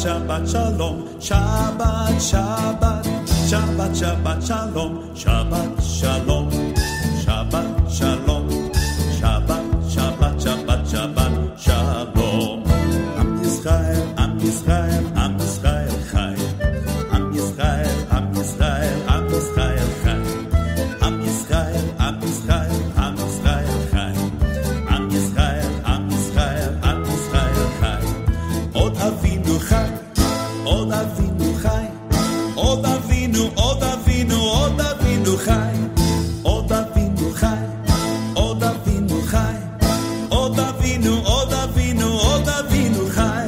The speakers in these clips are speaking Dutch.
Shabbat shalom, Shabbat, Shabbat, Shabbat, Shabbat shalom, Shabbat shalom, Shabbat shalom, Shabbat, Shabbat, Shabbat, Shabbat shalom. Am Yisrael, Am Yisrael, Am Yisrael chai. Am Yisrael, Am Yisrael, Am Yisrael chai. Am Yisrael, Am Yisrael, Am Yisrael chai. Am Yisrael, Am Yisrael, Am Yisrael chai. Od Avinu chai, Od Avinu chai. Od Avinu, Od Avinu, Od Avinu chai. Od Avinu chai, Od Avinu chai. Od Avinu, Od Avinu, Od Avinu chai.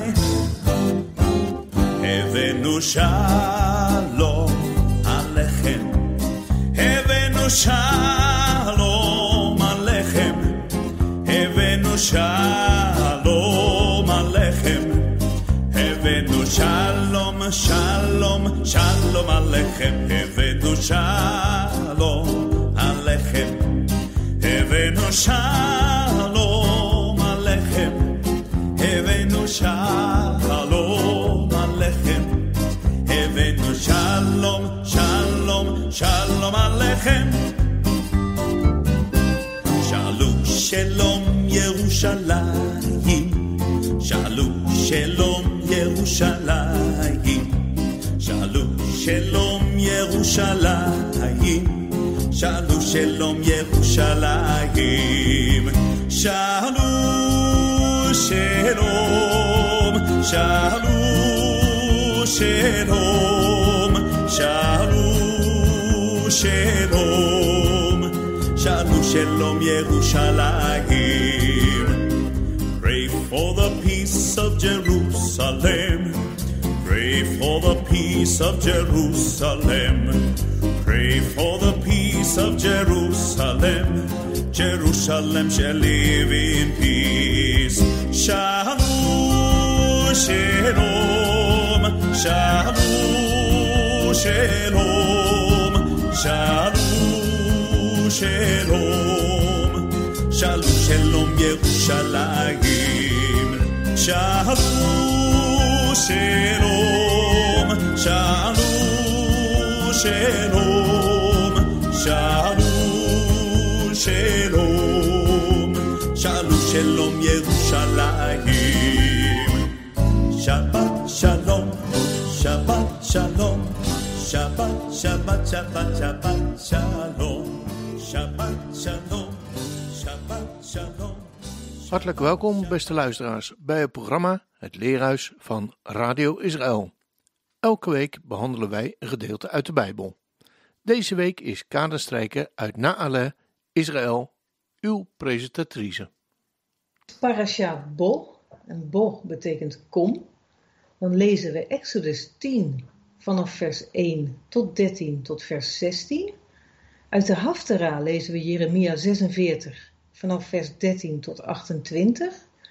Havenu shalom alechem. Havenu shalom alechem. Havenu shalom alechem. Havenu shalom, shalom, shalom alechem. Havenu shalom alechem. Havenu shalom alechem. Havenu shalom alechem. Havenu shalom, shalom, shalom alechem. Shalu shalom Yerushalayim. Shalu shalom Yerushalayim. Shalu shalom Yerushalayim. Shalu shalom Yerushalayim. Shalu shalom. Shalu shalom. Shalu shalom. Shalu shalom Yerushalayim. Pray for the peace of Jerusalem. Pray for the peace of Jerusalem. Pray for the peace of Jerusalem. Jerusalem shall live in peace. Shalom, shalom, shalom, shalom, shalom, shalom, shalom, shalom, Yerushalayim. Shalom, shalom, shalom, shalom, shalom, shalom, shalom, shalom, Yerushalayim. Shabbat shalom, Shabbat shalom, Shabbat, Shabbat, Shabbat, Shabbat shalom, Shabbat shalom, Shabbat shalom. Hartelijk welkom, beste luisteraars, bij het programma Het Leerhuis van Radio Israël. Elke week behandelen wij een gedeelte uit de Bijbel. Deze week is kaderstrijker uit Naale, Israël, uw presentatrice. Parasha Bo, en Bo betekent kom. Dan lezen we Exodus 10 vanaf vers 1 tot 13 tot vers 16. Uit de Haftara lezen we Jeremia 46 vanaf vers 13 tot 28.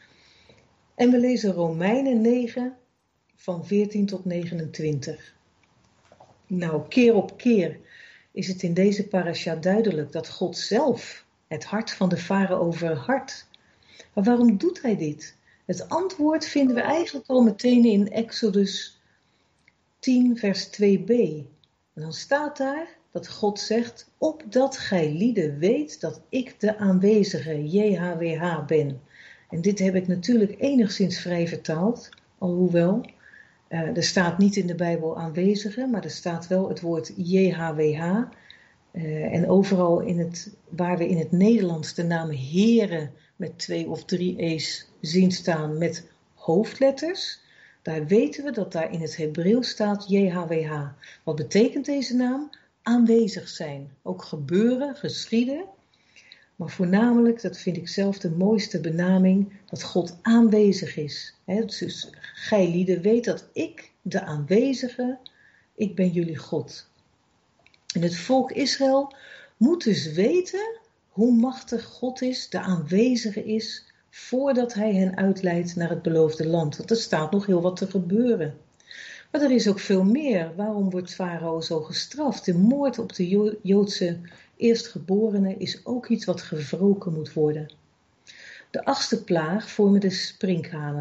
En we lezen Romeinen 9 van 14 tot 29. Nou, keer op keer is het in deze parasha duidelijk dat God zelf het hart van de farao verhardt. Maar waarom doet hij dit? Het antwoord vinden we eigenlijk al meteen in Exodus 10 vers 2b. En dan staat daar dat God zegt, opdat gij lieden weet dat ik de aanwezige JHWH ben. En dit heb ik natuurlijk enigszins vrij vertaald, alhoewel er staat niet in de Bijbel aanwezige, maar er staat wel het woord JHWH. En overal waar we in het Nederlands de naam Heere met 2 of 3 e's zien staan met hoofdletters, daar weten we dat daar in het Hebreeuws staat JHWH. Wat betekent deze naam? Aanwezig zijn. Ook gebeuren, geschieden. Maar voornamelijk, dat vind ik zelf de mooiste benaming, dat God aanwezig is. Dus gij lieden weet dat ik, de aanwezige, ik ben jullie God. En het volk Israël moet dus weten hoe machtig God is, de aanwezige is, voordat hij hen uitleidt naar het beloofde land. Want er staat nog heel wat te gebeuren. Maar er is ook veel meer. Waarom wordt Farao zo gestraft? De moord op de Joodse eerstgeborenen is ook iets wat gewroken moet worden. De 8e plaag vormen de sprinkhanen.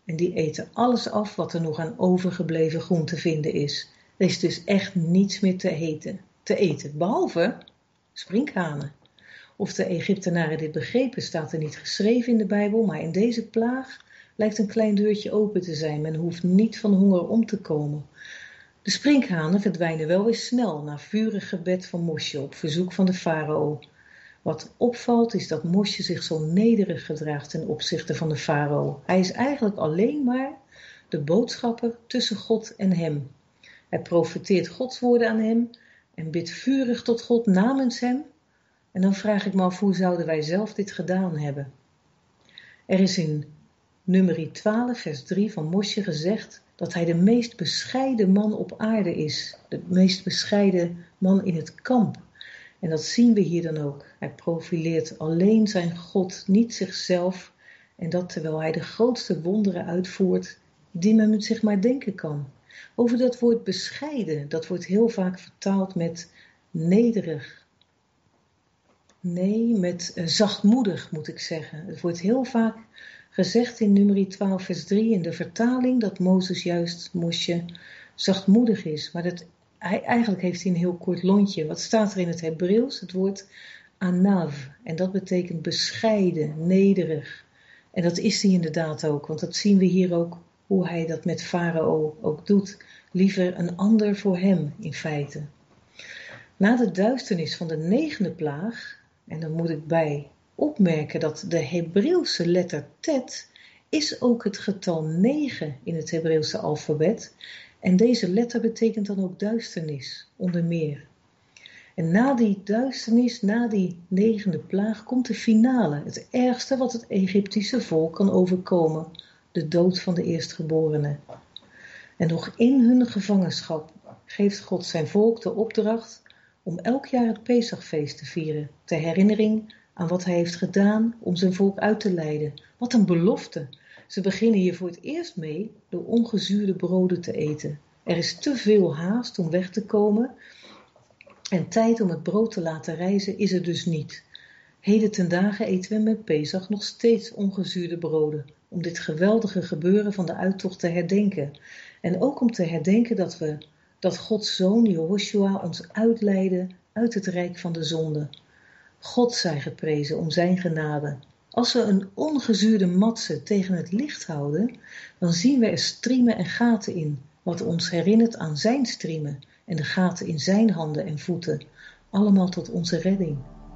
En die eten alles af wat er nog aan overgebleven groen te vinden is. Er is dus echt niets meer te eten, behalve sprinkhanen. Of de Egyptenaren dit begrepen staat er niet geschreven in de Bijbel, maar in deze plaag lijkt een klein deurtje open te zijn. Men hoeft niet van honger om te komen. De sprinkhanen verdwijnen wel weer snel na vurig gebed van Mosje op verzoek van de farao. Wat opvalt is dat Mosje zich zo nederig gedraagt ten opzichte van de farao. Hij is eigenlijk alleen maar de boodschapper tussen God en hem. Hij profeteert Gods woorden aan hem en bidt vurig tot God namens hem. En dan vraag ik me af, hoe zouden wij zelf dit gedaan hebben? Er is in Numeri 12 vers 3 van Mosje gezegd dat hij de meest bescheiden man op aarde is. De meest bescheiden man in het kamp. En dat zien we hier dan ook. Hij profileert alleen zijn God, niet zichzelf. En dat terwijl hij de grootste wonderen uitvoert die men zich maar denken kan. Over dat woord bescheiden, dat wordt heel vaak vertaald met nederig. Nee, met zachtmoedig moet ik zeggen. Het wordt heel vaak gezegd in Numeri 12 vers 3 in de vertaling dat Mosje zachtmoedig is. Maar eigenlijk heeft hij een heel kort lontje. Wat staat er in het Hebreeuws? Het woord anav. En dat betekent bescheiden, nederig. En dat is hij inderdaad ook. Want dat zien we hier ook hoe hij dat met farao ook doet. Liever een ander voor hem in feite. Na de duisternis van de 9e plaag, en dan moet ik bij opmerken dat de Hebreeuwse letter tet is ook het getal 9 in het Hebreeuwse alfabet. En deze letter betekent dan ook duisternis, onder meer. En na die duisternis, na die 9e plaag, komt de finale. Het ergste wat het Egyptische volk kan overkomen. De dood van de eerstgeborenen. En nog in hun gevangenschap geeft God zijn volk de opdracht om elk jaar het Pesachfeest te vieren. Ter herinnering aan wat hij heeft gedaan om zijn volk uit te leiden. Wat een belofte. Ze beginnen hier voor het eerst mee door ongezuurde broden te eten. Er is te veel haast om weg te komen en tijd om het brood te laten rijzen is er dus niet. Heden ten dagen eten we met Pesach nog steeds ongezuurde broden, om dit geweldige gebeuren van de uittocht te herdenken. En ook om te herdenken dat Gods Zoon Jehoshua ons uitleidde uit het rijk van de zonde. God zij geprezen om zijn genade. Als we een ongezuurde matse tegen het licht houden, dan zien we er striemen en gaten in, wat ons herinnert aan zijn striemen en de gaten in zijn handen en voeten, allemaal tot onze redding.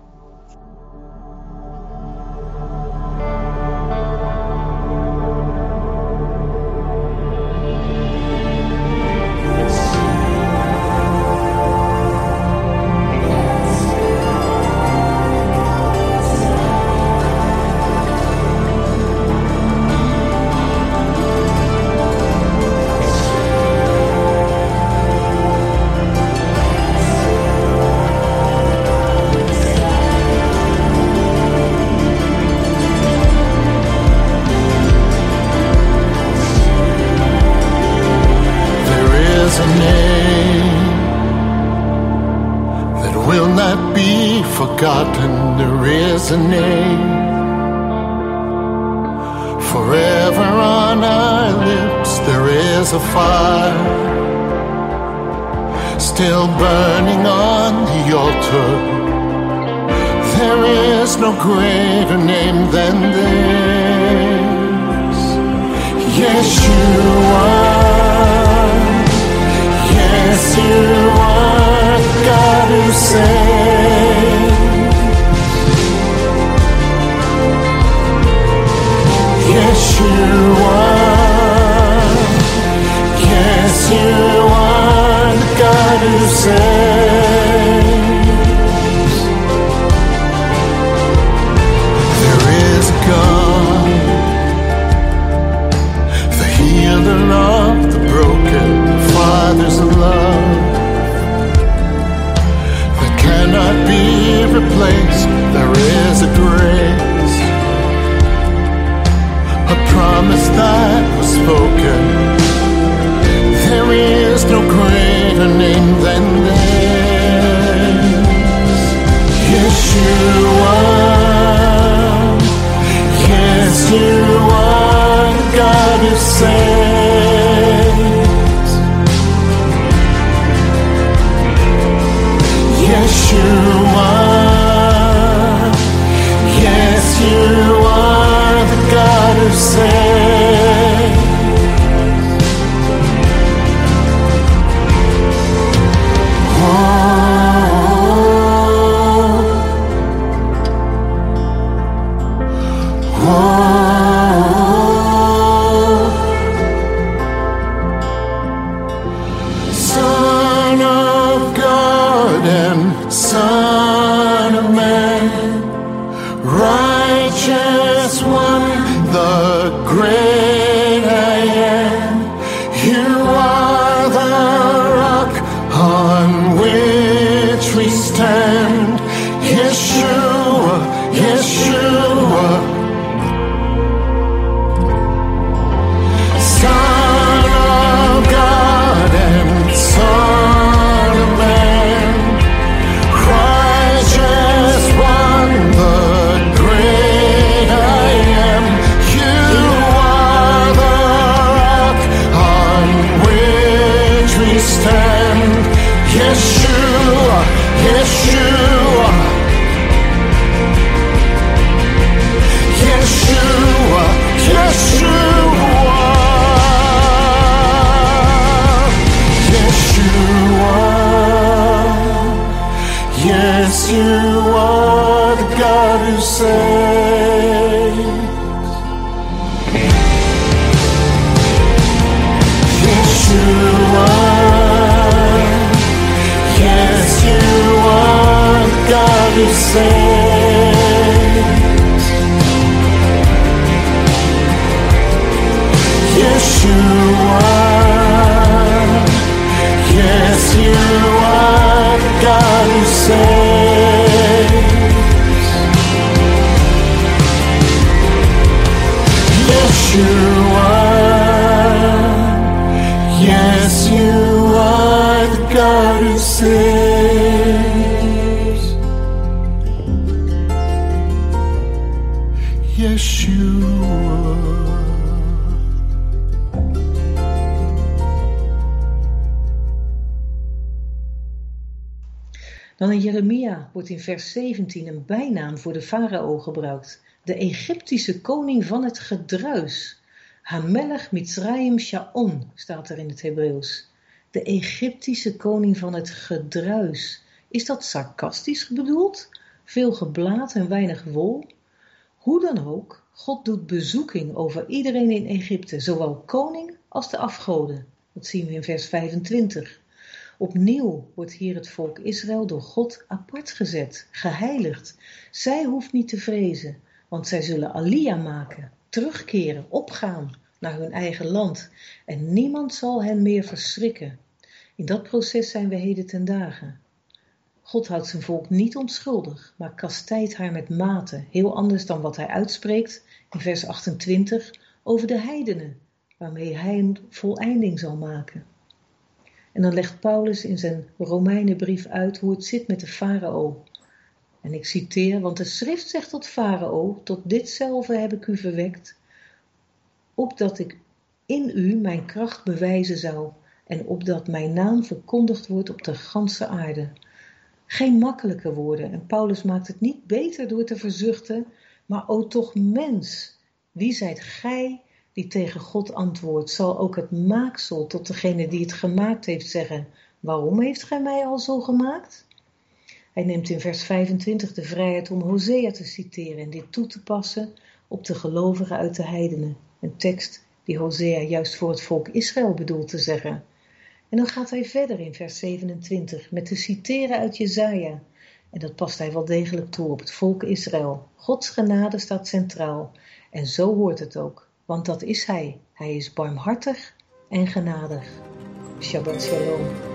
Forgotten, there is a name forever on our lips. There is a fire still burning on the altar. There is no greater name than this. Yes, you are. Yes, you are God who saves. Yes, you are. Yes, you are the God who saves. There is a God, the healer of the broken, the fathers of love. Son of Man, righteous one, the great I am. You are the rock on which we stand. Yeshua, Yeshua, Son of God and Son of Man, righteous one, the great I am. You are the rock on which we stand. Yeshua, Yeshua, Yeshua, Yeshua, Yeshua. Yes, you are the God who saves. Yeshua. Yes, you are the God who saves. Yeshua. Yes, you are the God who saves. Yeshua. Yes, you are the God who saves. Yeshua. Dan in Jeremia wordt in vers 17 een bijnaam voor de farao gebruikt. De Egyptische koning van het gedruis. Hamelech Mitzrayim Shaon staat er in het Hebreeuws. De Egyptische koning van het gedruis. Is dat sarcastisch bedoeld? Veel geblaat en weinig wol? Hoe dan ook, God doet bezoeking over iedereen in Egypte, zowel koning als de afgoden. Dat zien we in vers 25. Opnieuw wordt hier het volk Israël door God apart gezet, geheiligd. Zij hoeft niet te vrezen, want zij zullen aliyah maken, terugkeren, opgaan naar hun eigen land. En niemand zal hen meer verschrikken. In dat proces zijn we heden ten dagen. God houdt zijn volk niet onschuldig, maar kastijdt haar met mate, heel anders dan wat hij uitspreekt in vers 28 over de heidenen, waarmee hij een voleinding zal maken. En dan legt Paulus in zijn Romeinenbrief uit hoe het zit met de farao. En ik citeer, want de schrift zegt tot farao, tot ditzelfde heb ik u verwekt, opdat ik in u mijn kracht bewijzen zou en opdat mijn naam verkondigd wordt op de ganse aarde. Geen makkelijke woorden en Paulus maakt het niet beter door te verzuchten, maar o toch mens, wie zijt gij die tegen God antwoordt? Zal ook het maaksel tot degene die het gemaakt heeft zeggen, waarom heeft gij mij al zo gemaakt? Hij neemt in vers 25 de vrijheid om Hosea te citeren en dit toe te passen op de gelovigen uit de heidenen. Een tekst die Hosea juist voor het volk Israël bedoelt te zeggen. En dan gaat hij verder in vers 27 met te citeren uit Jesaja. En dat past hij wel degelijk toe op het volk Israël. Gods genade staat centraal. En zo hoort het ook, want dat is hij. Hij is barmhartig en genadig. Shabbat shalom.